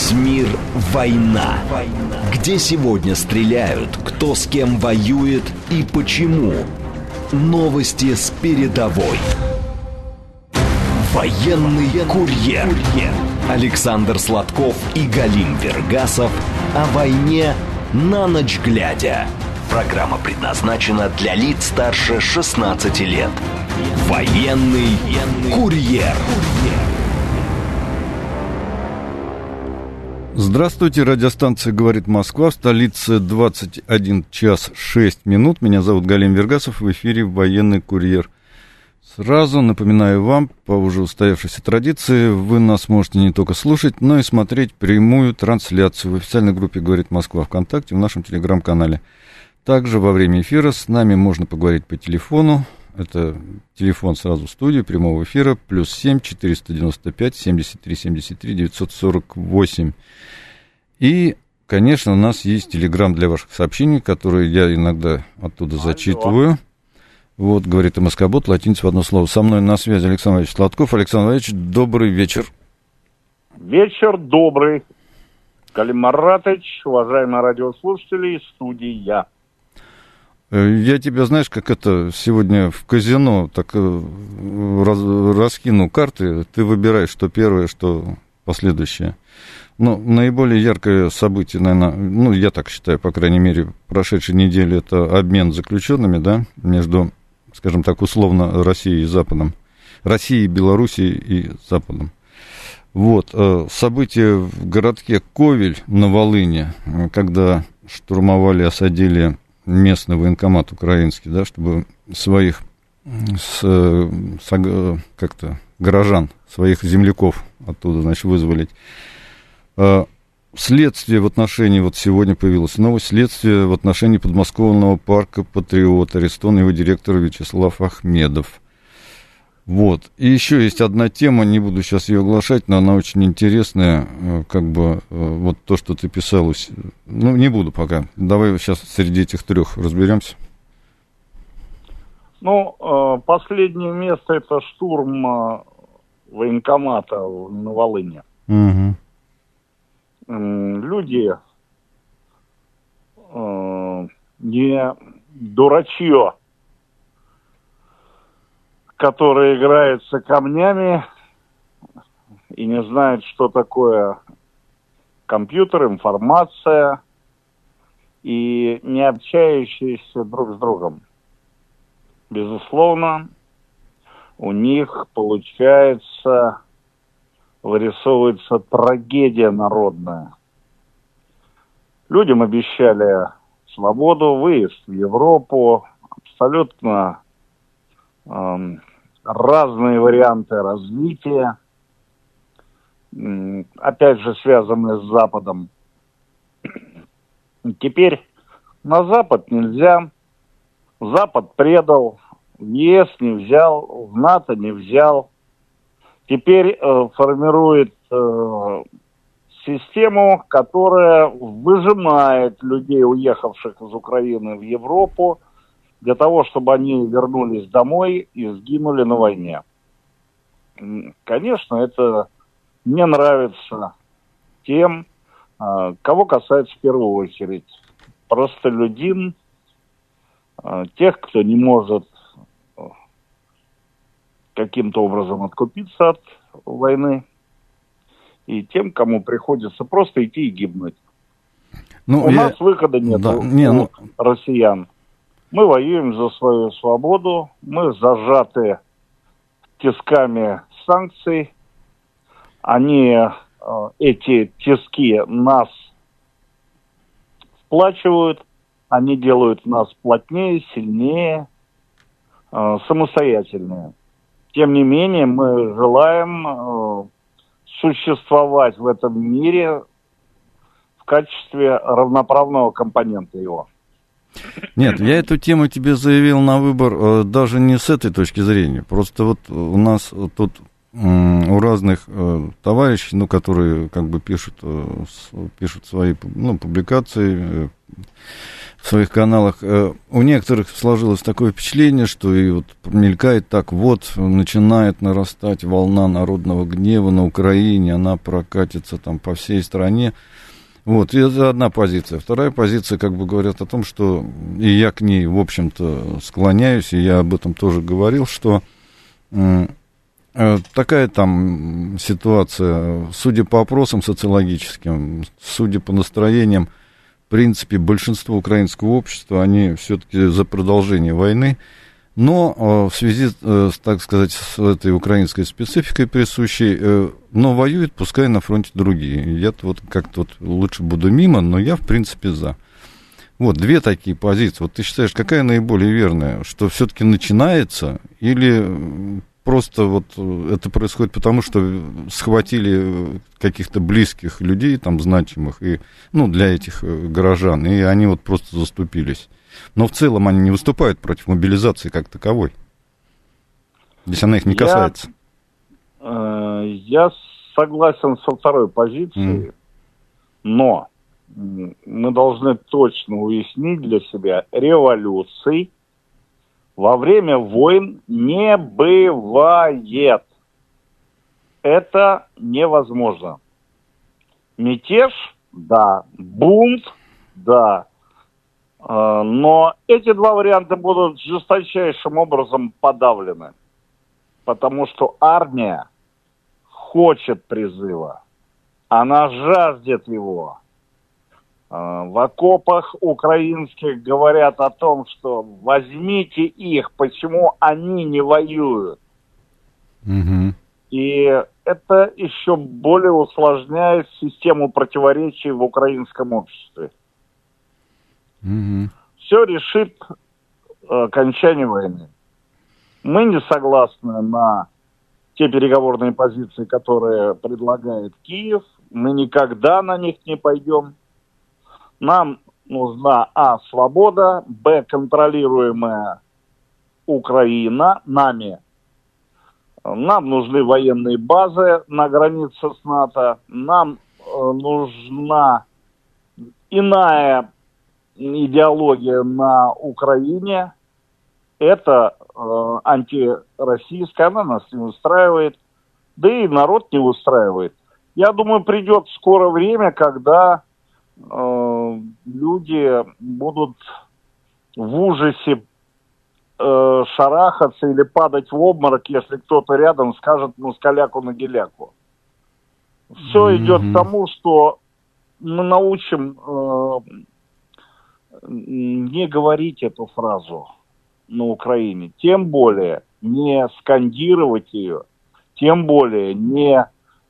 Весь мир – война. Где сегодня стреляют, кто с кем воюет и почему. Новости с передовой. Военный курьер. Александр Сладков и Галим Вергасов о войне на ночь глядя. Программа предназначена для лиц старше 16 лет. Военный курьер. Здравствуйте, радиостанция «Говорит Москва», в столице 21 час 6 минут. Меня зовут Галим Вергасов, в эфире «Военный курьер». Сразу напоминаю вам, по уже устоявшейся традиции, вы нас можете не только слушать, но и смотреть прямую трансляцию в официальной группе «Говорит Москва» ВКонтакте, в нашем телеграм-канале. Также во время эфира с нами можно поговорить по телефону. Это телефон сразу в студии прямого эфира, +7 495 73 73 948. И, конечно, у нас есть телеграм для ваших сообщений, которые я иногда оттуда зачитываю. Вот, говорит МСК-бот, латиница в одно слово. Со мной на связи Александр Ильич Сладков. Александр Ильич, добрый вечер. Вечер добрый. Галим Маратович, уважаемые радиослушатели, студия. Я тебя, знаешь, как это сегодня в казино, так раскину карты, ты выбираешь, что первое, что последующее. Ну, наиболее яркое событие, наверное, я так считаю, по крайней мере, прошедшей недели, это обмен заключенными, да, между, скажем так, условно, Россией и Западом, Россией, Белоруссией и Западом. Вот, событие в городке Ковель на Волыни, когда штурмовали, осадили местный военкомат украинский, да, чтобы своих горожан, своих земляков оттуда, значит, вызволить. Следствие в отношении, вот сегодня появилась новость, следствие в отношении подмосковного парка «Патриот», арестован его директор Вячеслав Ахмедов. Вот. И еще есть одна тема, не буду сейчас ее оглашать, но она очень интересная, вот то, что ты писал. Ну, не буду пока. Давай сейчас среди этих трех разберемся. Ну, последнее место — это штурм военкомата на Волыни. Угу. Люди не дурачье, которые играются камнями и не знают, что такое компьютер, информация, и не общающиеся друг с другом. Безусловно, у них вырисовывается трагедия народная. Людям обещали свободу, выезд в Европу, абсолютно разные варианты развития, опять же, связанные с Западом. Теперь на Запад нельзя, Запад предал, в ЕС не взял, в НАТО не взял. Теперь формирует систему, которая выжимает людей, уехавших из Украины в Европу, для того, чтобы они вернулись домой и сгинули на войне. Конечно, это не нравится тем, кого касается в первую очередь. Простолюдин, тех, кто не может каким-то образом откупиться от войны, и тем, кому приходится просто идти и гибнуть. У нас выхода нет, россиян. Мы воюем за свою свободу, мы зажаты тисками санкций, эти тиски нас сплачивают, они делают нас плотнее, сильнее, самостоятельнее. Тем не менее, мы желаем существовать в этом мире в качестве равноправного компонента его. Нет, я эту тему тебе заявил на выбор даже не с этой точки зрения. Просто вот у нас тут у разных товарищей, которые как бы пишут свои публикации, в своих каналах. У некоторых сложилось такое впечатление, что и вот мелькает так, вот начинает нарастать волна народного гнева на Украине, она прокатится там по всей стране. Вот, и это одна позиция. Вторая позиция, как бы говорят о том, что, и я к ней, в общем-то, склоняюсь, и я об этом тоже говорил, что такая там ситуация, судя по опросам социологическим, судя по настроениям, в принципе, большинство украинского общества, они все-таки за продолжение войны, но в связи, так сказать, с этой украинской спецификой присущей, но воюют, пускай на фронте другие. Я-то вот как-то вот лучше буду мимо, но я, в принципе, за. Вот, две такие позиции. Вот ты считаешь, какая наиболее верная? Что все-таки начинается или просто вот это происходит потому, что схватили каких-то близких людей, там, значимых, и, ну, для этих горожан, и они вот просто заступились? Но в целом они не выступают против мобилизации как таковой, если она их не касается. Я согласен со второй позицией, но мы должны точно уяснить для себя, революций во время войн не бывает. Это невозможно. Мятеж, да. Бунт, да. Но эти два варианта будут жесточайшим образом подавлены. Потому что армия хочет призыва. Она жаждет его. В окопах украинских говорят о том, что возьмите их, почему они не воюют. Угу. И это еще более усложняет систему противоречий в украинском обществе. Угу. Все решит окончание войны. Мы не согласны на те переговорные позиции, которые предлагает Киев. Мы никогда на них не пойдем. Нам нужна, свобода, контролируемая Украина нами. Нам нужны военные базы на границе с НАТО. Нам нужна иная идеология на Украине. Это антироссийская, она нас не устраивает. Да и народ не устраивает. Я думаю, придет скоро время, когда люди будут в ужасе шарахаться или падать в обморок, если кто-то рядом скажет москаляку на геляку. Все идет к тому, что мы научим не говорить эту фразу на Украине, тем более не скандировать ее, тем более не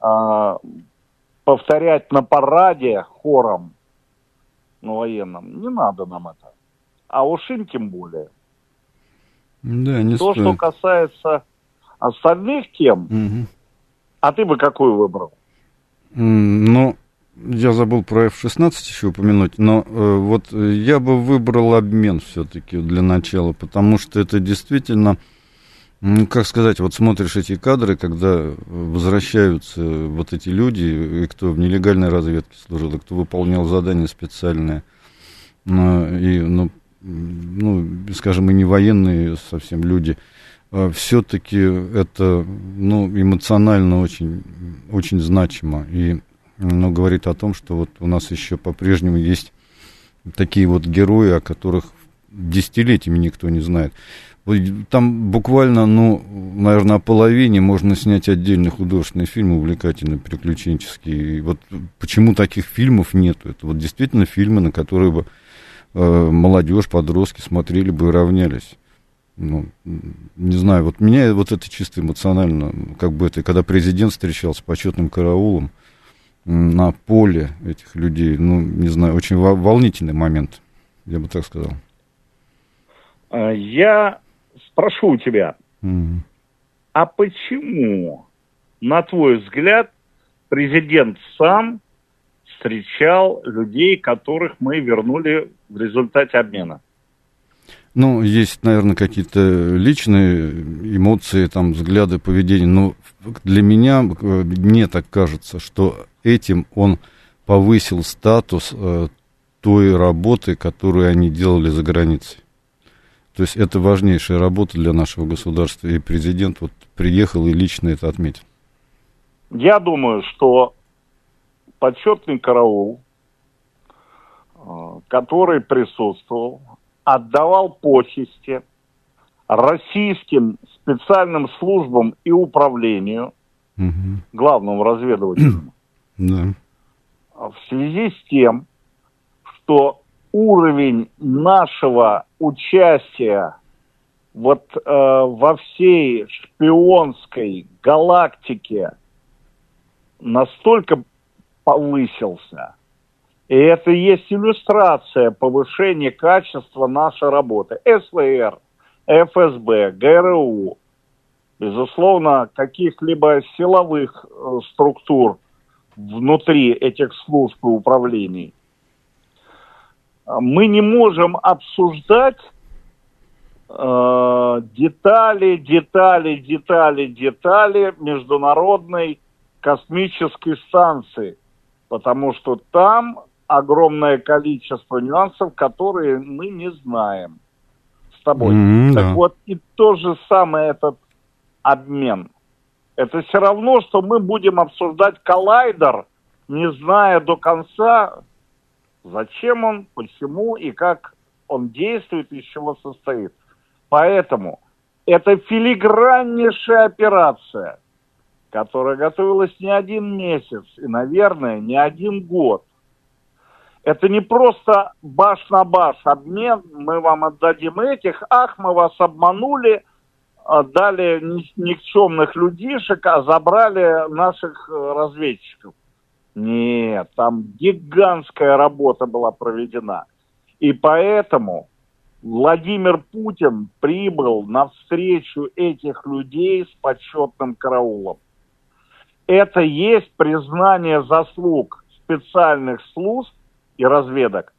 повторять на параде хором на военном. Не надо нам это. А уж им тем более. Да, не То, стоит. что касается остальных тем, а ты бы какую выбрал? Ну, я забыл про F-16 еще упомянуть, но вот я бы выбрал обмен все-таки для начала, потому что это действительно, ну, как сказать, вот смотришь эти кадры, когда возвращаются вот эти люди, и кто в нелегальной разведке служил, и кто выполнял задания специальные, и, скажем, и не военные совсем люди, все-таки это, эмоционально очень, очень значимо, и говорит о том, что вот у нас еще по-прежнему есть такие вот герои, о которых десятилетиями никто не знает. Там буквально, наверное, о половине можно снять отдельный художественный фильм, увлекательный, приключенческий. И вот почему таких фильмов нету? Это вот действительно фильмы, на которые бы молодежь, подростки смотрели бы и равнялись. Не знаю, вот меня вот это чисто эмоционально, как бы это, когда президент встречался с почетным караулом на поле этих людей, не знаю, очень волнительный момент, я бы так сказал. Я спрошу у тебя, а почему, на твой взгляд, президент сам встречал людей, которых мы вернули в результате обмена? Есть, наверное, какие-то личные эмоции, там, взгляды, поведение, но для меня, мне так кажется, что этим он повысил статус той работы, которую они делали за границей. То есть это важнейшая работа для нашего государства, и президент вот приехал и лично это отметил. Я думаю, что почетный караул, который присутствовал, отдавал почести российским специальным службам и управлению, главному разведывательному, в связи с тем, что уровень нашего участия вот во всей шпионской галактике настолько повысился, и это и есть иллюстрация повышения качества нашей работы. СВР, ФСБ, ГРУ, безусловно, каких-либо силовых структур внутри этих служб и управлений. Мы не можем обсуждать детали международной космической станции, потому что там огромное количество нюансов, которые мы не знаем с тобой. Так вот, и то же самое этот обмен. Это все равно, что мы будем обсуждать коллайдер, не зная до конца, зачем он, почему и как он действует, из чего состоит. Поэтому это филиграннейшая операция, которая готовилась не один месяц и, наверное, не один год. Это не просто баш на баш обмен, мы вам отдадим этих, мы вас обманули, дали никчемных людишек, а забрали наших разведчиков. Нет, там гигантская работа была проведена. И поэтому Владимир Путин прибыл навстречу этих людей с почетным караулом. Это есть признание заслуг специальных служб и разведок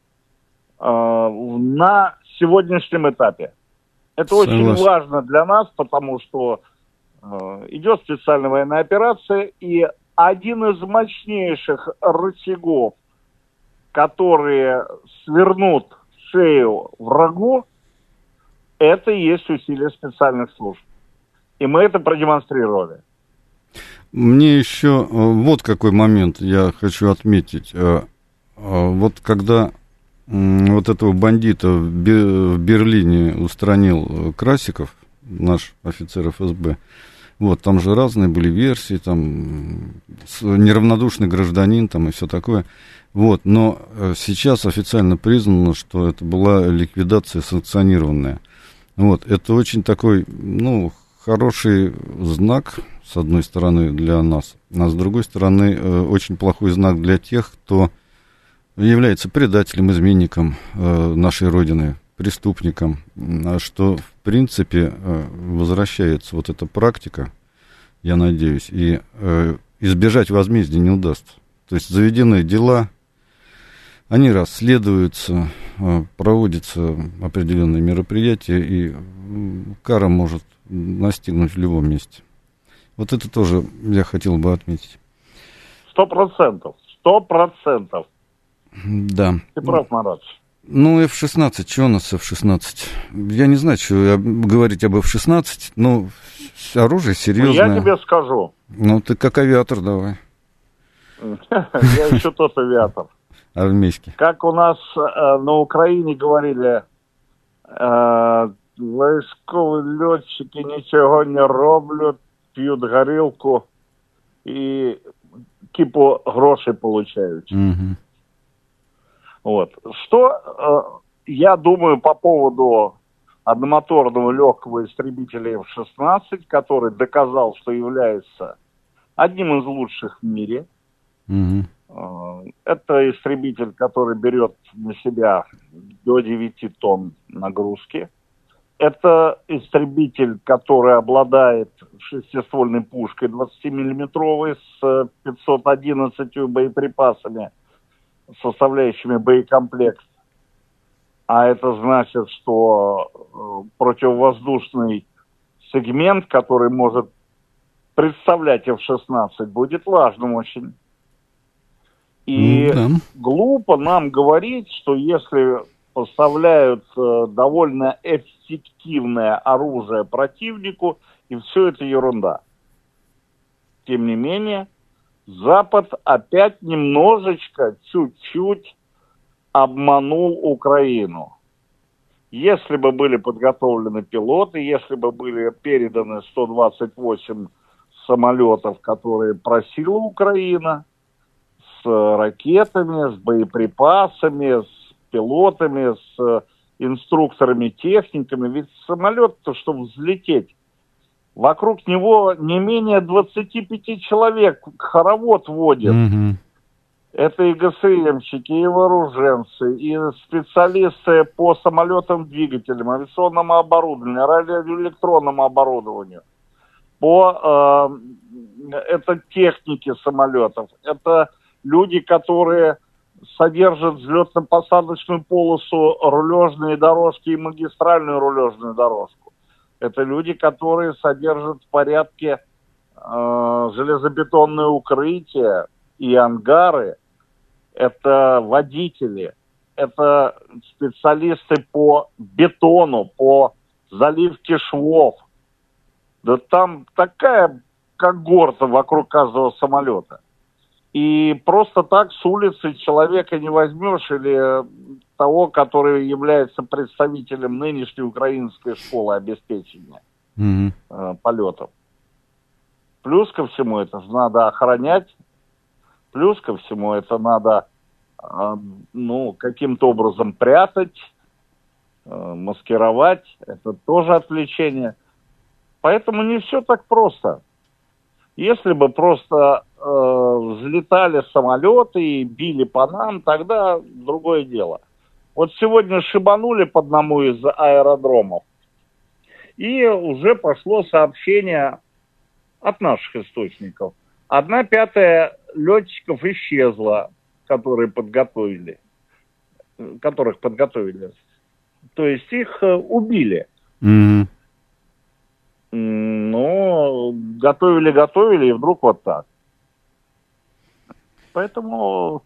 на сегодняшнем этапе. Это очень важно для нас, потому что идет специальная военная операция, и один из мощнейших рычагов, которые свернут шею врагу, это и есть усилия специальных служб. И мы это продемонстрировали. Мне еще вот какой момент я хочу отметить. Вот когда вот этого бандита в Берлине устранил Красиков, наш офицер ФСБ, вот, там же разные были версии, там, неравнодушный гражданин, там, и все такое. Вот, но сейчас официально признано, что это была ликвидация санкционированная. Вот, это очень такой, хороший знак, с одной стороны, для нас, а с другой стороны, очень плохой знак для тех, кто является предателем, изменником нашей Родины, преступником, что, в принципе, возвращается вот эта практика, я надеюсь, и избежать возмездия не удастся. То есть заведенные дела, они расследуются, проводятся определенные мероприятия, и кара может настигнуть в любом месте. Вот это тоже я хотел бы отметить. 100%. 100%. Да. Ты прав, Марат. F-16, что у нас F-16? Я не знаю, что говорить об F-16, но оружие серьезное. Я тебе скажу. Ты как авиатор давай. Я еще тот авиатор. Армейский. Как у нас на Украине говорили, військові льотчики ничего не роблять, пьют горілку и кипу грошей получают. Угу. Вот. Что я думаю по поводу одномоторного легкого истребителя F-16, который доказал, что является одним из лучших в мире. Угу. Это истребитель, который берет на себя до 9 тонн нагрузки. Это истребитель, который обладает шестиствольной пушкой 20-миллиметровой с 511 боеприпасами, составляющими боекомплект. А это значит, что противовоздушный сегмент, который может представлять F-16, будет важным очень. И глупо нам говорить, что если поставляют довольно эффективное оружие противнику, и все это ерунда. Тем не менее, Запад опять немножечко, чуть-чуть обманул Украину. Если бы были подготовлены пилоты, если бы были переданы 128 самолетов, которые просила Украина, с ракетами, с боеприпасами, с пилотами, с инструкторами, техниками, ведь самолет-то, чтобы взлететь, вокруг него не менее 25 человек хоровод водят. Mm-hmm. Это и ГСМщики, и вооруженцы, и специалисты по самолетам, двигателям, авиационному оборудованию, радиоэлектронному оборудованию. Это техники самолетов, это люди, которые содержат взлетно-посадочную полосу, рулежные дорожки и магистральную рулежную дорожку. Это люди, которые содержат в порядке железобетонные укрытия и ангары. Это водители, это специалисты по бетону, по заливке швов. Да там такая когорта вокруг каждого самолета. И просто так с улицы человека не возьмешь, или того, который является представителем нынешней украинской школы обеспечения полетов. Плюс ко всему это надо охранять, плюс ко всему это надо каким-то образом прятать, маскировать. Это тоже отвлечение. Поэтому не все так просто. Если бы просто взлетали самолеты и били по нам, тогда другое дело. Вот сегодня шибанули по одному из аэродромов, и уже пошло сообщение от наших источников. 1/5 летчиков исчезла, которых подготовили. То есть их убили. Mm-hmm. Но готовили, и вдруг вот так. Поэтому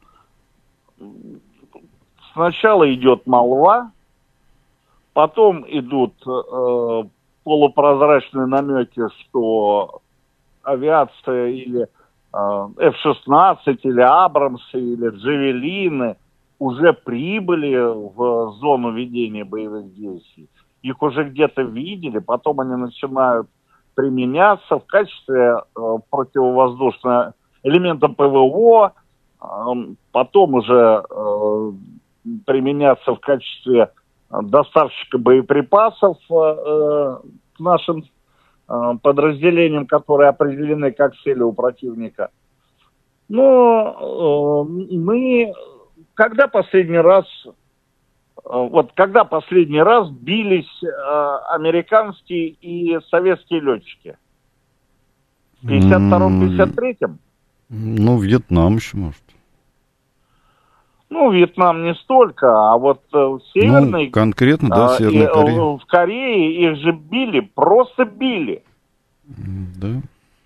сначала идет молва, потом идут полупрозрачные намеки, что авиация или F-16, или Абрамсы, или Джавелины уже прибыли в зону ведения боевых действий. Их уже где-то видели, потом они начинают применяться в качестве противовоздушного элемента ПВО, потом уже применяться в качестве доставщика боеприпасов к нашим подразделениям, которые определены как цели у противника. Но когда последний раз бились американские и советские летчики? В 52-53-м? Вьетнам еще, может. Вьетнам не столько, а вот в Северной... конкретно, да, в Северной Корее. В Корее их же били, просто били. Да.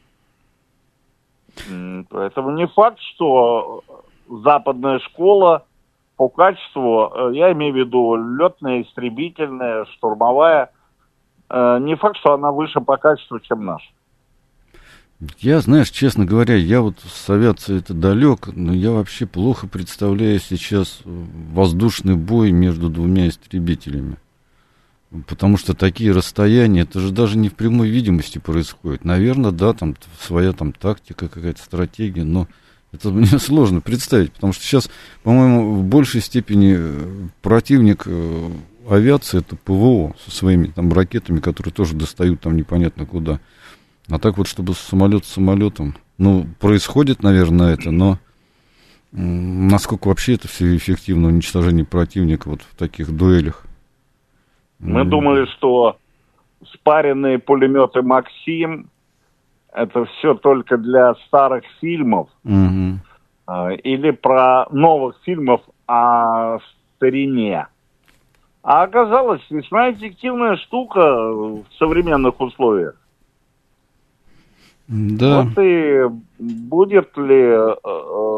Поэтому не факт, что западная школа по качеству, я имею в виду летная, истребительная, штурмовая, не факт, что она выше по качеству, чем наша. Я, знаешь, честно говоря, я вот с авиацией это далек, но я вообще плохо представляю сейчас воздушный бой между двумя истребителями. Потому что такие расстояния, это же даже не в прямой видимости происходит. Наверное, да, там своя тактика, какая-то стратегия, но это мне сложно представить, потому что сейчас, по-моему, в большей степени противник авиации это ПВО со своими там ракетами, которые тоже достают там непонятно куда. А так вот, чтобы самолет с самолетом, происходит, наверное, это, но насколько вообще это все эффективно уничтожение противника вот в таких дуэлях? Мы думали, что спаренные пулеметы «Максим» это все только для старых фильмов или про новых фильмов о старине. А оказалось, весьма эффективная штука в современных условиях. Да. Вот и будет ли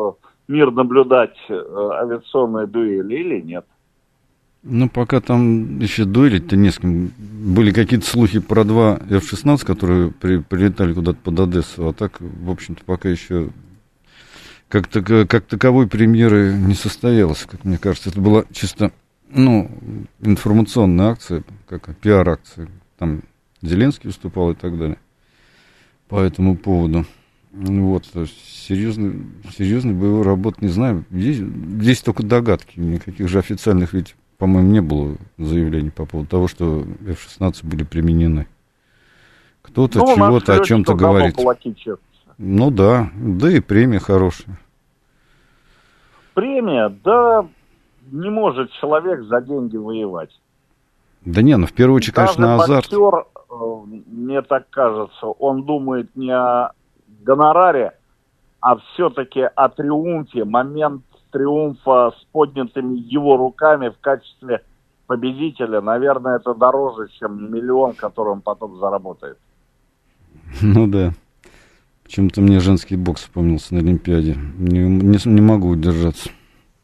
мир наблюдать авиационные дуэли или нет? Ну, пока там еще дуэлить-то не с кем. Были какие-то слухи про 2 F-16, которые прилетали куда-то под Одессу, а так, в общем-то, пока еще как таковой премьеры не состоялось, как мне кажется. Это была чисто, информационная акция, как пиар-акция. Там Зеленский выступал и так далее по этому поводу. Вот, то есть серьезной боевой работы не знаю. Здесь только догадки. Никаких же официальных ведь, по-моему, не было заявлений по поводу того, что F-16 были применены. Кто-то чего-то о чем-то говорит. Ну да и премия хорошая. Премия, да, не может человек за деньги воевать. Да не, в первую очередь, конечно, азарт. Боксер, мне так кажется, он думает не о гонораре, а все-таки о триумфе, момент триумфа с поднятыми его руками в качестве победителя, наверное, это дороже, чем миллион, который он потом заработает. Ну да. Почему-то мне женский бокс вспомнился на Олимпиаде. Не могу удержаться.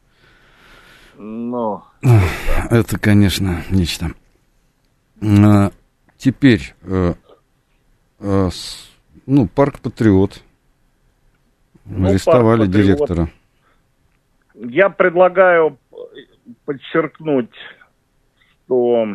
Ну, это, конечно, нечто. Теперь, парк Патриот. Арестовали парк Патриот. Директора. Я предлагаю подчеркнуть, что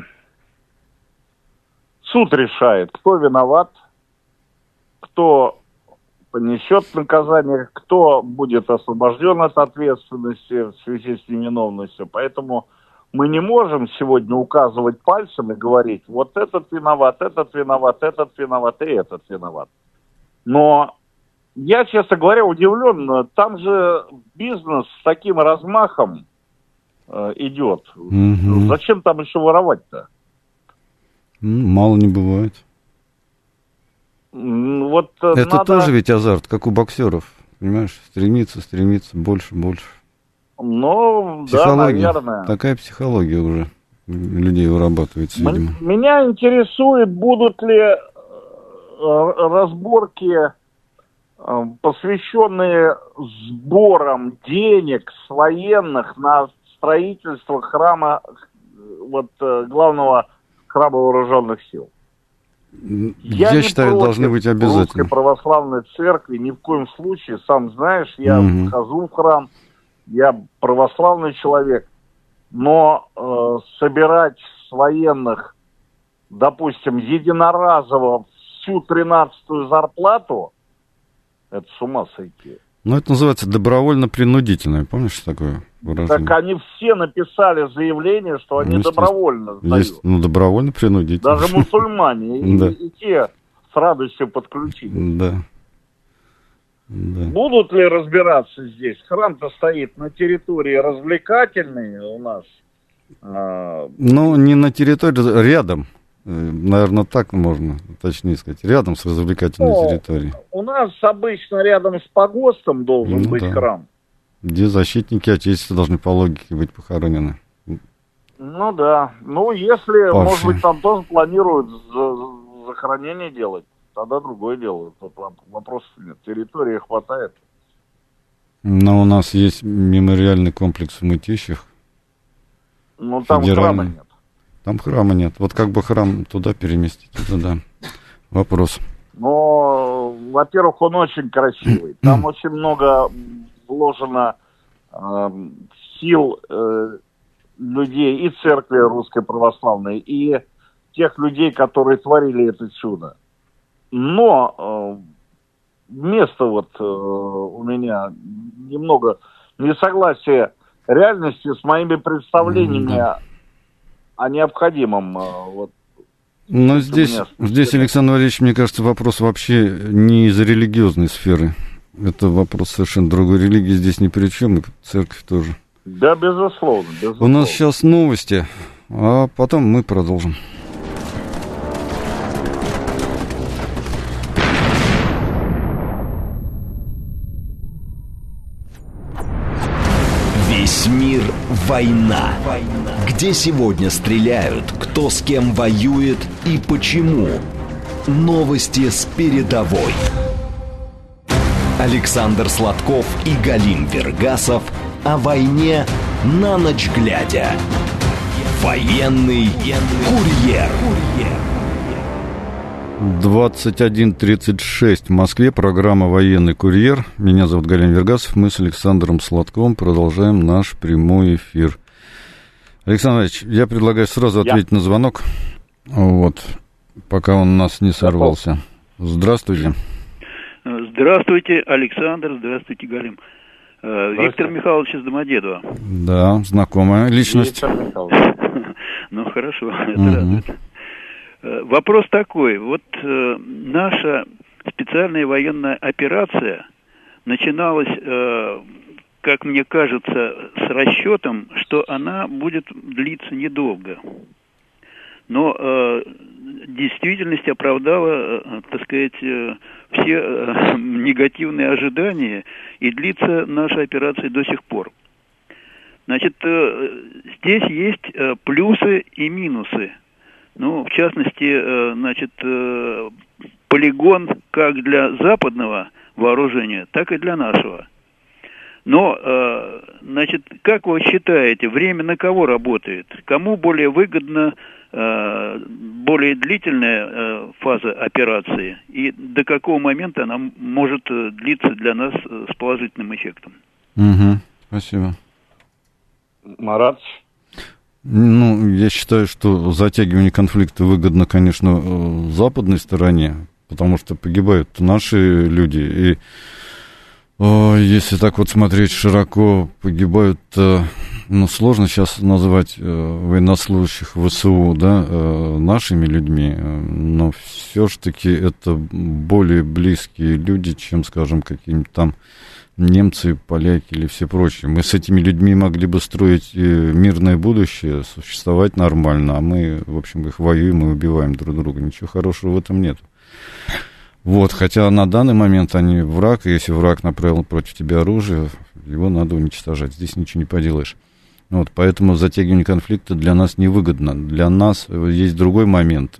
суд решает, кто виноват, кто понесет наказание, кто будет освобожден от ответственности в связи с невиновностью. Поэтому мы не можем сегодня указывать пальцем и говорить, вот этот виноват, этот виноват, этот виноват и этот виноват. Но я, честно говоря, удивлен. Там же бизнес с таким размахом идет. Угу. Зачем там еще воровать-то? Мало не бывает. Вот это надо... тоже ведь азарт, как у боксеров. Понимаешь, стремиться, больше. Ну, психология. Да, наверное. Такая психология уже людей вырабатывается, видимо. Меня интересует, будут ли разборки, посвященные сборам денег с военных на строительство храма, главного храма вооруженных сил. Я считаю, должны быть обязательно. Русской православной церкви ни в коем случае, сам знаешь, я хожу в храм, я православный человек, но собирать с военных, допустим, единоразово всю 13-ю зарплату, это с ума сойти. Ну, это называется добровольно-принудительное, помнишь такое выражение? Так они все написали заявление, что они добровольно сдают. Добровольно-принудительно. Даже мусульмане, и те с радостью подключились. Да. Будут ли разбираться здесь? Храм-то стоит на территории развлекательной у нас. Ну, не на территории, рядом. Наверное, так можно точнее сказать. Рядом с развлекательной территорией. У нас обычно рядом с погостом должен быть храм. Где защитники Отечества должны по логике быть похоронены. Ну да. Ну, если, может быть, там тоже планируют захоронение делать, тогда другое дело. Тут вопросов нет. Территории хватает. Но у нас есть мемориальный комплекс в Мытищах. Ну, там храма нет. Там храма нет. Вот как бы храм туда переместить, это да. Вопрос. Но, во-первых, он очень красивый. Там очень много вложено сил людей и церкви русской православной, и тех людей, которые творили это чудо. Но место у меня немного несогласие реальности с моими представлениями о необходимом. Но здесь, Александр Валерьевич, мне кажется, вопрос вообще не из религиозной сферы. Это вопрос совершенно другой. Религии здесь ни при чем, и церковь тоже. Да, безусловно. У нас сейчас новости, а потом мы продолжим. Весь мир – война. Где сегодня стреляют, кто с кем воюет и почему. Новости с передовой. Александр Сладков и Галим Вергасов о войне на ночь глядя. Военный курьер. 21:36 в Москве. Программа «Военный курьер». Меня зовут Галим Вергасов. Мы с Александром Сладковым продолжаем наш прямой эфир. Александр Ильич, я предлагаю сразу ответить на звонок, вот, пока он у нас не сорвался. Здравствуйте. Здравствуйте, Александр. Здравствуйте, Галим. Виктор Михайлович из Домодедово. Да, знакомая личность. Ну, хорошо, это радует. Вопрос такой. Вот наша специальная военная операция начиналась, как мне кажется, с расчетом, что она будет длиться недолго. Но действительность оправдала, так сказать, все негативные ожидания, и длится наша операция до сих пор. Значит, здесь есть плюсы и минусы. Ну, в частности, значит, полигон как для западного вооружения, так и для нашего. Но, значит, как вы считаете, время на кого работает? Кому более выгодна более длительная фаза операции? И до какого момента она может длиться для нас с положительным эффектом? Угу, спасибо. Марат? Ну, я считаю, что затягивание конфликта выгодно, конечно, западной стороне, потому что погибают наши люди, и если так вот смотреть широко, погибают, ну, сложно сейчас назвать военнослужащих ВСУ, да, нашими людьми, но все-таки это более близкие люди, чем, скажем, какие-нибудь там немцы, поляки или все прочие. Мы с этими людьми могли бы строить мирное будущее, существовать нормально, а мы, в общем, их воюем и убиваем друг друга. Ничего хорошего в этом нет. Вот, хотя на данный момент они враг, и если враг направил против тебя оружие, его надо уничтожать. Здесь ничего не поделаешь. Вот, поэтому затягивание конфликта для нас невыгодно. Для нас есть другой момент.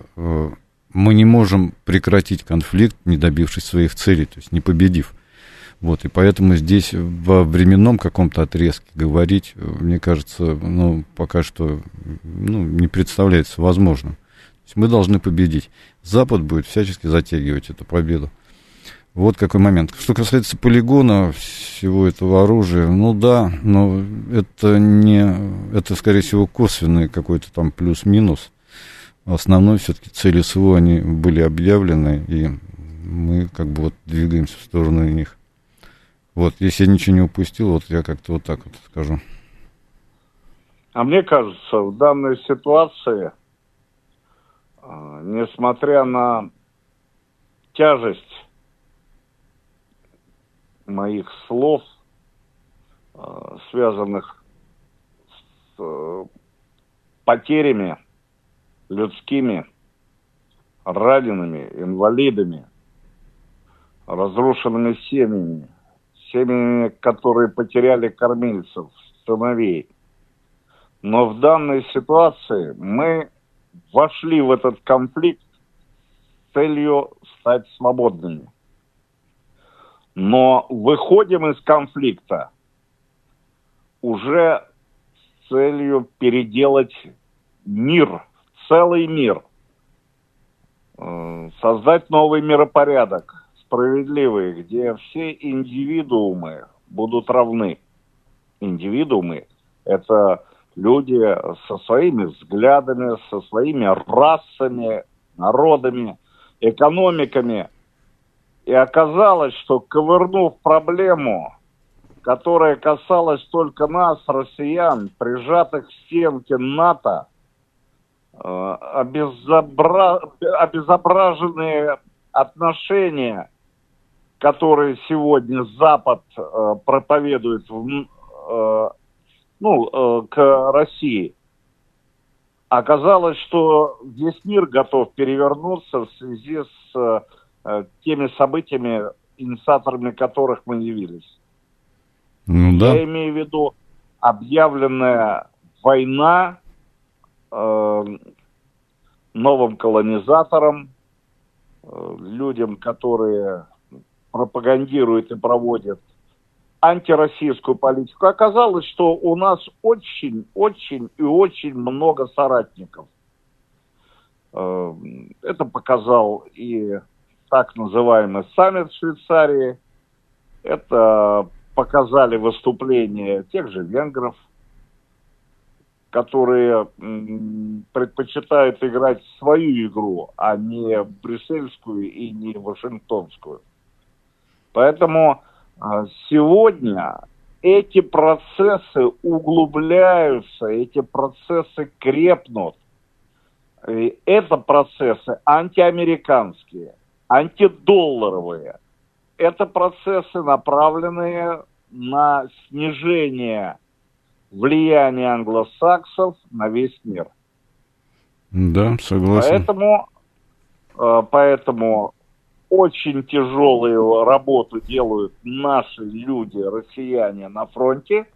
Мы не можем прекратить конфликт, не добившись своих целей, то есть не победив. Вот, и поэтому здесь во временном каком-то отрезке говорить, мне кажется, ну, пока что, ну, не представляется возможным. То есть мы должны победить. Запад будет всячески затягивать эту победу. Вот какой момент. Что касается полигона, всего этого оружия, ну да, но это это, скорее всего, косвенный какой-то там плюс-минус. Основной все-таки цели СВО, они были объявлены, и мы как бы вот двигаемся в сторону них. Вот, если я ничего не упустил, вот я как-то вот так вот скажу. А мне кажется, в данной ситуации, несмотря на тяжесть моих слов, связанных с потерями людскими, ранеными, инвалидами, разрушенными семьями, которые потеряли кормильцев, сыновей. Но в данной ситуации мы вошли в этот конфликт с целью стать свободными. Но выходим из конфликта уже с целью переделать мир, целый мир, создать новый миропорядок, справедливый, где все индивидуумы будут равны. Индивидуумы – это люди со своими взглядами, со своими расами, народами, экономиками. И оказалось, что, ковырнув проблему, которая касалась только нас, россиян, прижатых к стенке НАТО, обезображенные отношения, которые сегодня Запад проповедует к России, оказалось, что весь мир готов перевернуться в связи с теми событиями, инициаторами которых мы явились. Ну, да. Я имею в виду объявленная война новым колонизаторам, людям, которые пропагандирует и проводит антироссийскую политику. Оказалось, что у нас очень и очень много соратников. Это показал и так называемый саммит в Швейцарии. Это показали выступления тех же венгров, которые предпочитают играть свою игру, а не брюссельскую и не вашингтонскую. Поэтому сегодня эти процессы углубляются, эти процессы крепнут. И это процессы антиамериканские, антидолларовые. Это процессы, направленные на снижение влияния англосаксов на весь мир. Да, согласен. Поэтому очень тяжелую работу делают наши люди, россияне на фронте,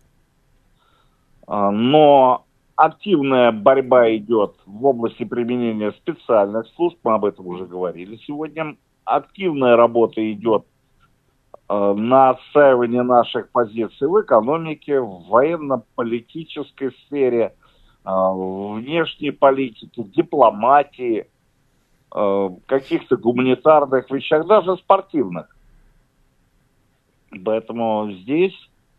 но активная борьба идет в области применения специальных служб, мы об этом уже говорили сегодня. Активная работа идет на отстаивание наших позиций в экономике, в военно-политической сфере, в внешней политике, дипломатии, каких-то гуманитарных вещах, даже спортивных. Поэтому здесь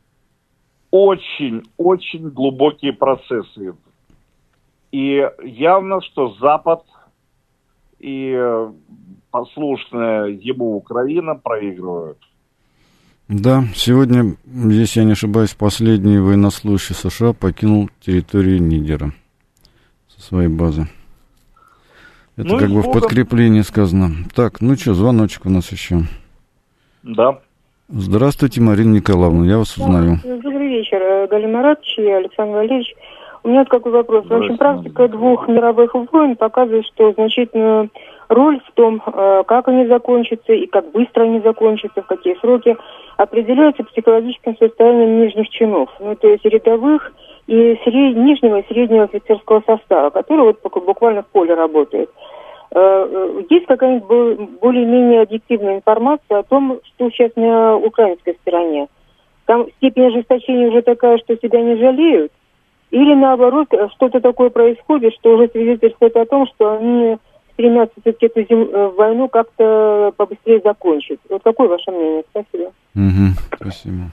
очень глубокие процессы идут. И явно, что Запад и послушная ему Украина проигрывают. Да, сегодня, если я не ошибаюсь, последний военнослужащий США покинул территорию Нигера со своей базы. Это как бы в подкреплении сказано. Так, ну что, звоночек у нас еще. Да. Здравствуйте, Марина Николаевна, я вас узнаю. Добрый вечер, Галина Маратович и Александр Валерьевич. У меня такой вопрос. В общем, практика 2 мировых войн показывает, что значительную роль в том, как они закончатся и как быстро они закончатся, в какие сроки, определяется психологическим состоянием нижних чинов. Ну, то есть рядовых и нижнего и среднего офицерского состава, который вот буквально в поле работает. Есть какая-нибудь более-менее объективная информация о том, что сейчас на украинской стороне? Там степень ожесточения уже такая, что себя не жалеют? Или наоборот, что-то такое происходит, что уже свидетельствует о том, что они стремятся все-таки эту войну как-то побыстрее закончить? Вот какое ваше мнение? Спасибо. Спасибо.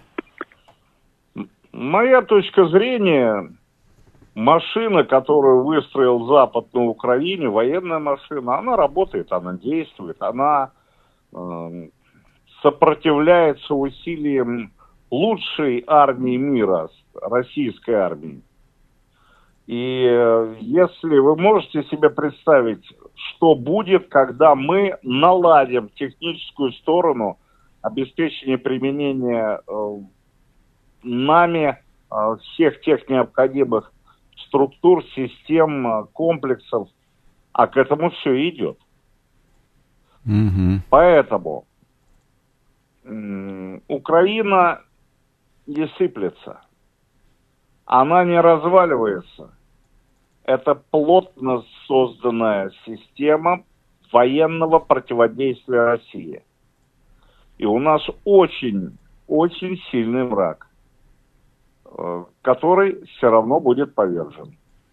Моя точка зрения, машина, которую выстроил Запад на Украине, военная машина, она работает, она действует, она сопротивляется усилиям лучшей армии мира, российской армии. И если вы можете себе представить, что будет, когда мы наладим техническую сторону обеспечения применения нами всех тех необходимых структур, систем, комплексов, а к этому все идет. Поэтому Украина не сыплется, она не разваливается. Это плотно созданная система военного противодействия России. И у нас очень сильный враг, который все равно будет повержен.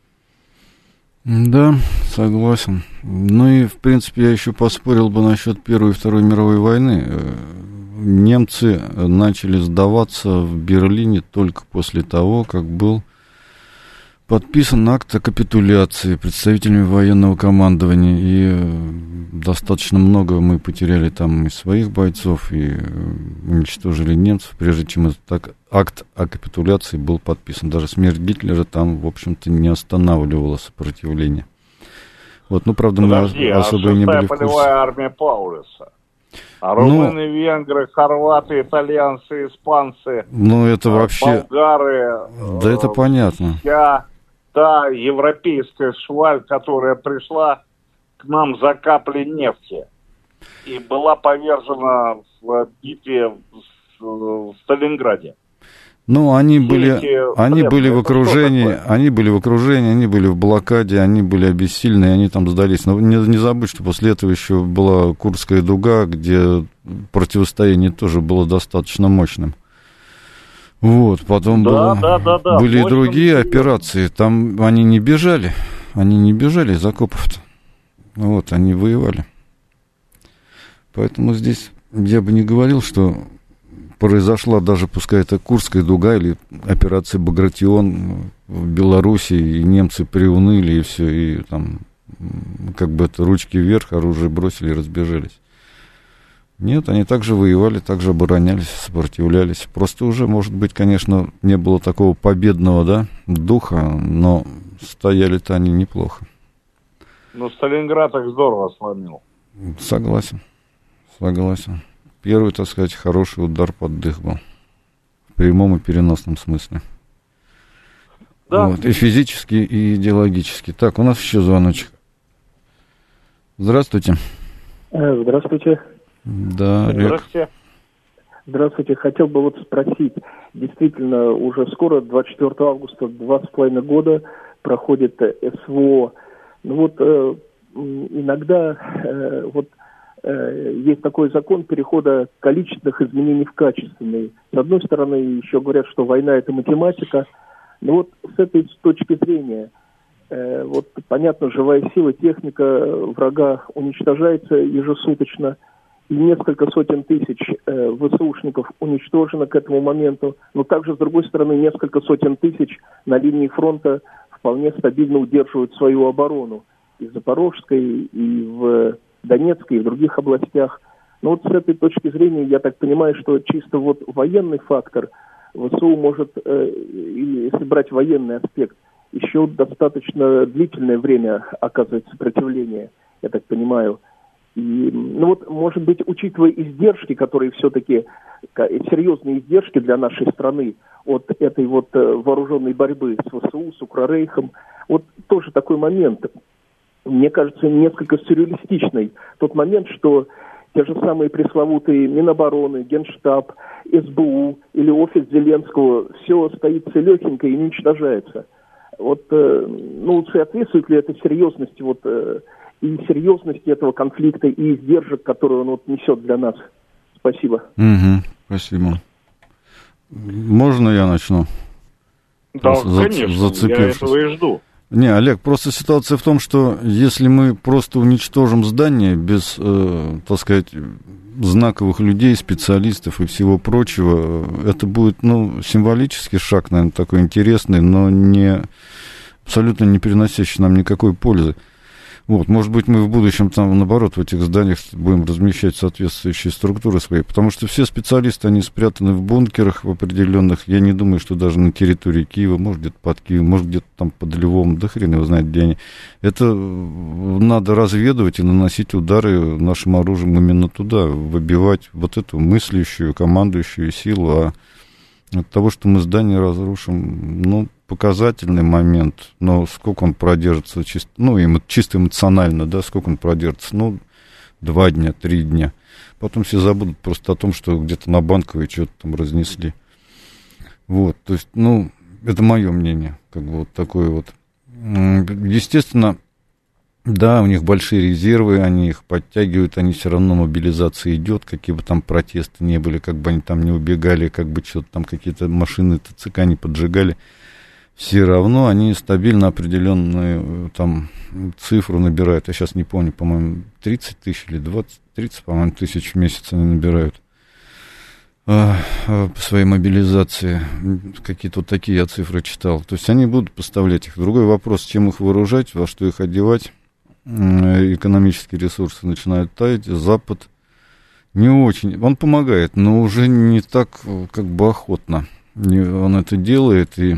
Да, согласен. Ну и, в принципе, я еще поспорил бы насчет Первой и Второй мировой войны. Немцы начали сдаваться в Берлине только после того, как был подписан акт о капитуляции представителями военного командования, и достаточно много мы потеряли там и своих бойцов, и уничтожили немцев, прежде чем этот акт о капитуляции был подписан. Даже смерть Гитлера там, в общем-то, не останавливала сопротивление. Вот, ну, правда, мы особо и не были в курсе. Полевая армия Паулюса. А румыны, венгры, хорваты, итальянцы, испанцы, это вообще... болгары... Да это понятно. Та европейская шваль, которая пришла к нам за капли нефти и была повержена в битве в Сталинграде. Ну, они были в окружении, они были в блокаде, они были обессилены, они там сдались. Но не забудь, что после этого еще была Курская дуга, где противостояние тоже было достаточно мощным. Вот, потом были и другие операции, там они не бежали из окопов-то. Вот, они воевали. Поэтому здесь я бы не говорил, что произошла даже, пускай это Курская дуга или операция «Багратион» в Беларуси, и немцы приуныли, и все, и там как бы это ручки вверх, оружие бросили и разбежались. Нет, они также воевали, также оборонялись, сопротивлялись. Просто уже, может быть, конечно, не было такого победного, да, духа, но стояли-то они неплохо. Ну, Сталинград их здорово сломил. Согласен. Первый, так сказать, хороший удар под дых был. В прямом и переносном смысле. Да. Вот, и физически, и идеологически. Так, у нас еще звоночек. Здравствуйте. Здравствуйте. Да, Олег. Здравствуйте. Хотел бы вот спросить. Действительно, уже скоро, 24 августа, 2,5 года проходит СВО. Ну вот иногда есть такой закон перехода количественных изменений в качественные. С одной стороны, еще говорят, что война – это математика. Но вот с этой точки зрения, вот понятно, живая сила, техника врага уничтожается ежесуточно. И несколько сотен тысяч ВСУшников уничтожено к этому моменту. Но также, с другой стороны, несколько сотен тысяч на линии фронта вполне стабильно удерживают свою оборону. И в Запорожской, и в Донецкой, и в других областях. Но вот с этой точки зрения, я так понимаю, что чисто вот военный фактор ВСУ может, если брать военный аспект, еще достаточно длительное время оказывать сопротивление, я так понимаю. И, ну вот, может быть, учитывая издержки, которые все-таки серьезные издержки для нашей страны от этой вот вооруженной борьбы с ВСУ, с Укррейхом, вот тоже такой момент, мне кажется, несколько сюрреалистичный. Тот момент, что те же самые пресловутые Минобороны, Генштаб, СБУ или офис Зеленского, все стоит целехенько и не уничтожается. Вот, ну, соответствует ли это серьезности вот и серьезности этого конфликта, и издержек, которые он вот несет для нас? Спасибо. Спасибо. Можно я начну? Да, конечно, я этого и жду. Не, Олег, просто ситуация в том, что если мы просто уничтожим здание без, так сказать, знаковых людей, специалистов и всего прочего, это будет, ну, символический шаг, наверное, такой интересный, но не абсолютно не приносящий нам никакой пользы. Вот, может быть, мы в будущем там, наоборот, в этих зданиях будем размещать соответствующие структуры свои, потому что все специалисты, они спрятаны в бункерах в определенных, я не думаю, что даже на территории Киева, может, где-то под Киевом, может, где-то там под Львовом, да хрен его знает, где они. Это надо разведывать и наносить удары нашим оружием именно туда, выбивать вот эту мыслящую, командующую силу, а от того, что мы здание разрушим, ну, показательный момент, но сколько он продержится, чисто эмоционально, да, сколько он продержится, 2 дня, 3 дня. Потом все забудут просто о том, что где-то на Банковой что-то там разнесли. Вот, то есть, это мое мнение, как бы вот такое вот. Естественно, да, у них большие резервы, они их подтягивают, они все равно, мобилизация идет, какие бы там протесты не были, как бы они там не убегали, как бы что-то там какие-то машины ТЦК не поджигали, все равно они стабильно определенную там цифру набирают. Я сейчас не помню, по-моему, 30 тысяч или 30, по-моему, тысяч в месяц они набирают по своей мобилизации. Какие-то вот такие я цифры читал. То есть они будут поставлять их. Другой вопрос, чем их вооружать, во что их одевать. Экономические ресурсы начинают таять. Запад не очень. Он помогает, но уже не так как бы охотно. Он это делает, и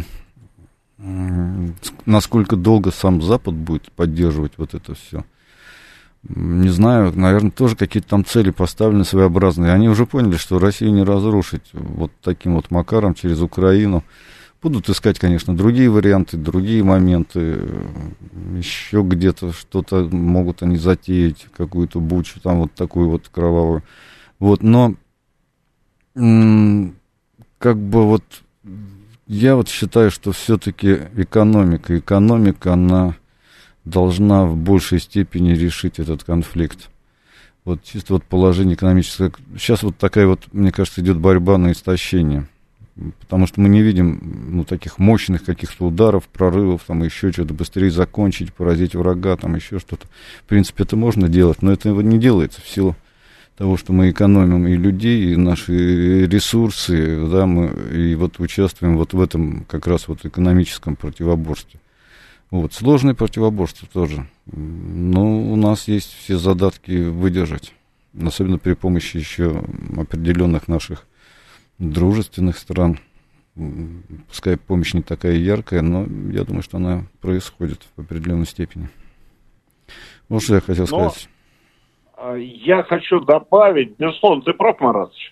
насколько долго сам Запад будет поддерживать вот это все, не знаю, наверное, тоже какие-то там цели поставлены своеобразные. Они уже поняли, что Россию не разрушить вот таким вот макаром через Украину. Будут искать, конечно, другие варианты, другие моменты, еще где-то что-то могут они затеять, какую-то бучу там вот такую вот кровавую. Вот, но как бы вот я вот считаю, что все-таки экономика, она должна в большей степени решить этот конфликт. Вот чисто вот положение экономическое. Сейчас вот такая вот, мне кажется, идет борьба на истощение. Потому что мы не видим таких мощных каких-то ударов, прорывов, там еще что-то, быстрее закончить, поразить врага, там еще что-то. В принципе, это можно делать, но это не делается в силу того, что мы экономим и людей, и наши ресурсы, да, мы и вот участвуем вот в этом как раз вот экономическом противоборстве. Вот, сложное противоборство тоже. Но у нас есть все задатки выдержать, особенно при помощи еще определенных наших дружественных стран. Пускай помощь не такая яркая, но я думаю, что она происходит в определенной степени. Вот что я хотел сказать. Я хочу добавить, безусловно, ты прав, Маратович.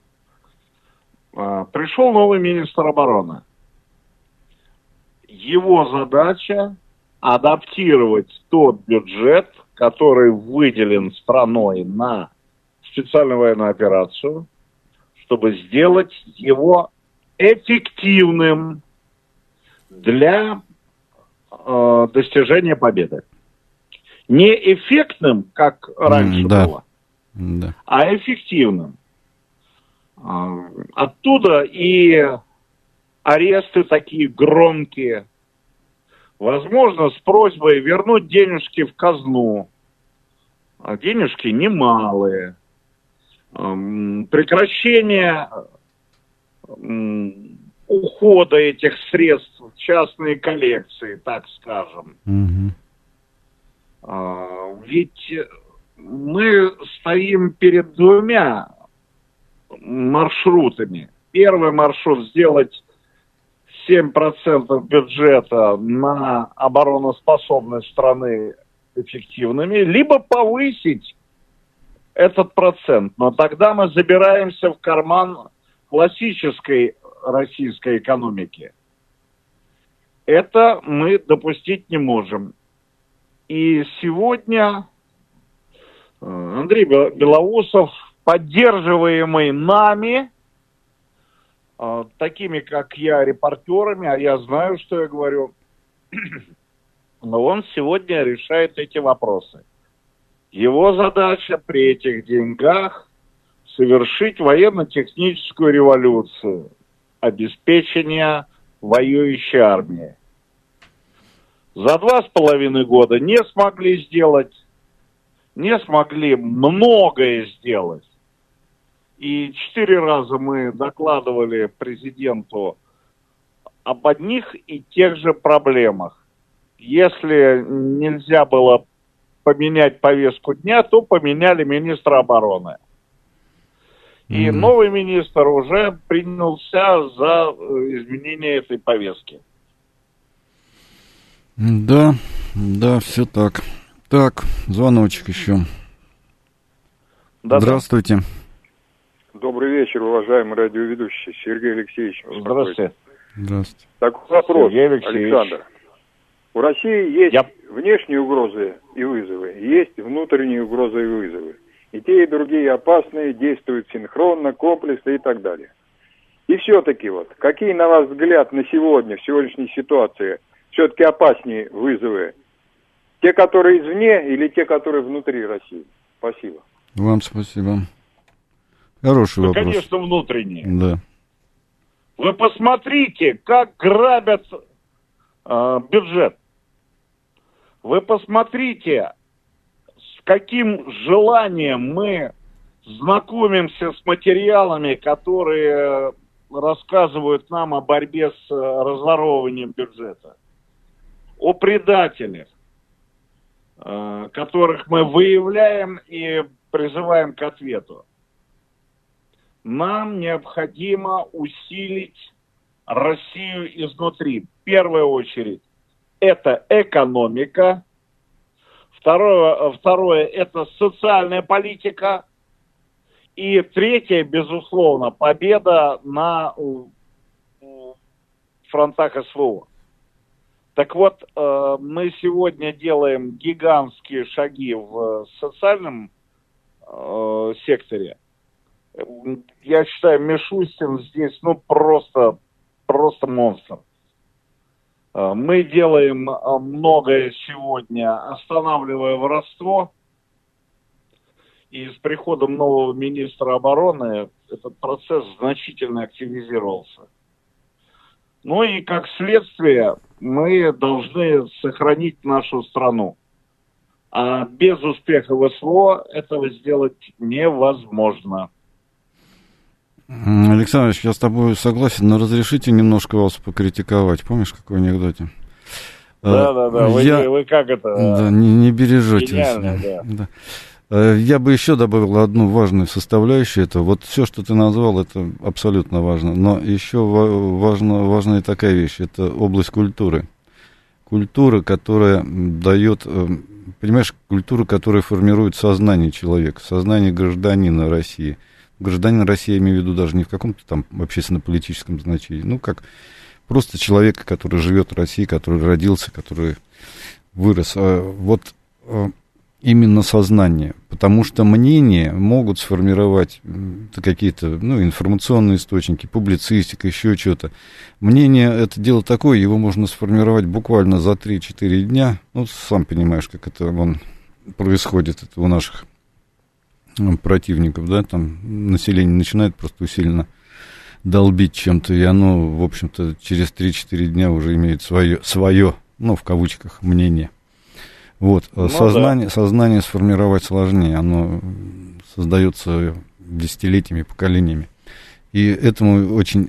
Пришел новый министр обороны. Его задача адаптировать тот бюджет, который выделен страной на специальную военную операцию, чтобы сделать его эффективным для достижения победы. Не эффектным, как раньше было, а эффективным. Оттуда и аресты такие громкие. Возможно, с просьбой вернуть денежки в казну. А денежки немалые. Прекращение ухода этих средств в частные коллекции, так скажем. Ведь мы стоим перед двумя маршрутами. Первый маршрут — сделать 7% бюджета на обороноспособность страны эффективными, либо повысить этот процент. Но тогда мы забираемся в карман классической российской экономики. Это мы допустить не можем. И сегодня Андрей Белоусов, поддерживаемый нами, такими, как я, репортерами, а я знаю, что я говорю, но он сегодня решает эти вопросы. Его задача при этих деньгах совершить военно-техническую революцию, обеспечение воюющей армии. За 2,5 года не смогли сделать, не смогли многое сделать. И 4 раза мы докладывали президенту об одних и тех же проблемах. Если нельзя было поменять повестку дня, то поменяли министра обороны. И новый министр уже принялся за изменение этой повестки. Да, все так. Так, звоночек еще. Здравствуйте. Добрый вечер, уважаемый радиоведущий Сергей Алексеевич. Здравствуйте. Здравствуйте. Такой вопрос, Александр. У России есть внешние угрозы и вызовы, есть внутренние угрозы и вызовы. И те, и другие опасные, действуют синхронно, комплексно и так далее. И все-таки какие, на ваш взгляд, на сегодня, в сегодняшней ситуации, все-таки опаснее вызовы? Те, которые извне, или те, которые внутри России? Спасибо. Вам спасибо. Хороший вопрос. Конечно, внутренние. Да. Вы посмотрите, как грабят бюджет. Вы посмотрите, с каким желанием мы знакомимся с материалами, которые рассказывают нам о борьбе с разворовыванием бюджета. О предателях, которых мы выявляем и призываем к ответу. Нам необходимо усилить Россию изнутри. В первую очередь, это экономика. Второе, это социальная политика. И третье, безусловно, победа на фронтах СВО. Так вот, мы сегодня делаем гигантские шаги в социальном секторе. Я считаю, Мишустин здесь, просто просто монстр. Мы делаем многое сегодня, останавливая воровство. И с приходом нового министра обороны этот процесс значительно активизировался. Ну и как следствие мы должны сохранить нашу страну. А без успеха СВО этого сделать невозможно. Александр Ильич, я с тобой согласен, но разрешите немножко вас покритиковать. Помнишь, какой анекдоте? Да. Вы как это? Да, не бережете. Гениально, да. Я бы еще добавил одну важную составляющую. Это вот все, что ты назвал, это абсолютно важно. Но еще важна и такая вещь. Это область культуры. Культура, которая дает, понимаешь, культура, которая формирует сознание человека, сознание гражданина России. Гражданин России, я имею в виду даже не в каком-то там общественно-политическом значении, ну, как просто человека, который живет в России, который родился, который вырос. Именно сознание, потому что мнения могут сформировать какие-то, информационные источники, публицистика, еще что-то. Мнение — это дело такое, его можно сформировать буквально за 3-4 дня. Ну, сам понимаешь, как это происходит, это у наших противников, да, там население начинает просто усиленно долбить чем-то, и оно, в общем-то, через 3-4 дня уже имеет свое, в кавычках, мнение. Вот, сознание сформировать сложнее, оно создается десятилетиями, поколениями. И этому очень,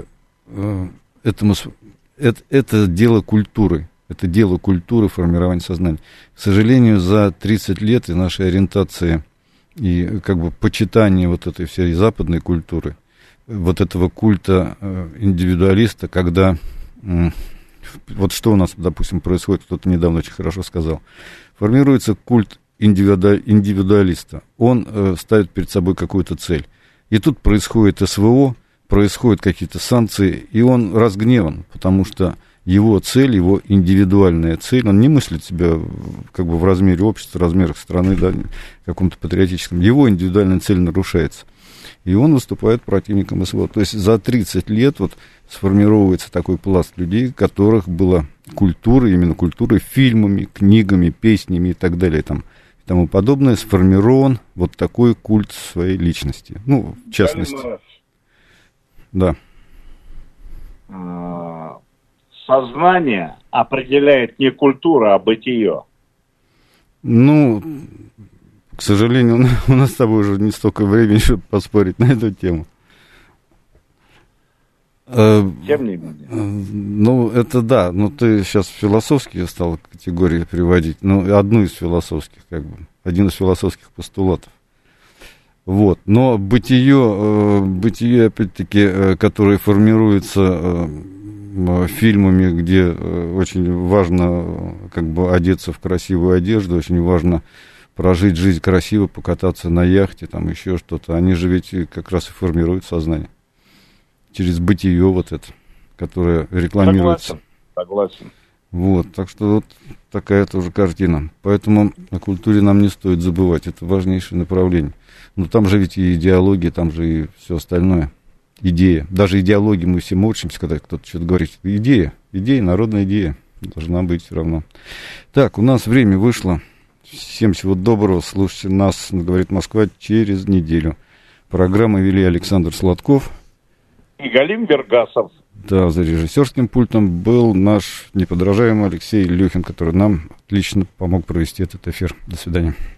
это дело культуры, формирования сознания. К сожалению, за 30 лет и нашей ориентации, и почитания вот этой всей западной культуры, вот этого культа индивидуалиста, когда... Вот что у нас, допустим, происходит, кто-то недавно очень хорошо сказал. Формируется культ индивидуалиста. Он ставит перед собой какую-то цель. И тут происходит СВО, происходят какие-то санкции, и он разгневан, потому что его цель, его индивидуальная цель, он не мыслит себя в размере общества, в размерах страны, да, каком-то патриотическом. Его индивидуальная цель нарушается. И он выступает противником СВО. То есть за 30 лет сформировывается такой пласт людей, у которых была культура, именно культура фильмами, книгами, песнями и так далее, и тому подобное, сформирован вот такой культ своей личности. Ну, в частности. Да. Сознание определяет не культура, а бытие. Ну... К сожалению, у нас с тобой уже не столько времени, чтобы поспорить на эту тему. Тем не менее. Ну, это да. Но ты сейчас философские стал категории приводить. Одну из философских, один из философских постулатов. Вот. Но бытие, опять-таки, которое формируется фильмами, где очень важно одеться в красивую одежду, очень важно прожить жизнь красиво, покататься на яхте, еще что-то. Они же ведь как раз и формируют сознание. Через бытие это, которое рекламируется. Согласен. Вот, так что такая тоже картина. Поэтому о культуре нам не стоит забывать. Это важнейшее направление. Но там же ведь и идеология, там же и все остальное. Идея. Даже идеологии мы все морщимся, когда кто-то что-то говорит. Идея, народная идея должна быть все равно. Так, у нас время вышло. Всем всего доброго. Слушайте нас, говорит Москва, через неделю. Программу вели Александр Сладков и Галим Вергасов. Да, за режиссерским пультом был наш неподражаемый Алексей Илюхин, который нам отлично помог провести этот эфир. До свидания.